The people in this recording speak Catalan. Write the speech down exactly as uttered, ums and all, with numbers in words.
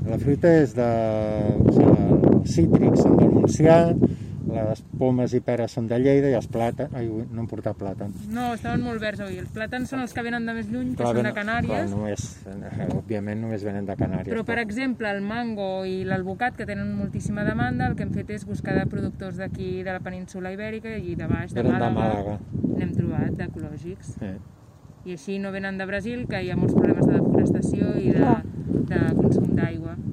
La fruita és de... O sigui, els cítrics són del Montsià, les pomes i peres són de Lleida i els plàtans... Ai, no hem portat plàtans. No, estaven molt verds avui. Els plàtans són els que venen de més lluny, que Clar, són de venen- Canàries. Clar, només, eh, òbviament només venen de Canàries. Però, per exemple, el mango i l'alvocat, que tenen moltíssima demanda, el que hem fet és buscar de productors d'aquí, de la península Ibèrica i de baix, de Venen de Màlaga. Màlaga. N'hem trobat d'ecològics. Sí. I així no venen de Brasil, que hi ha molts problemes de deforestació i de, de consum d'aigua.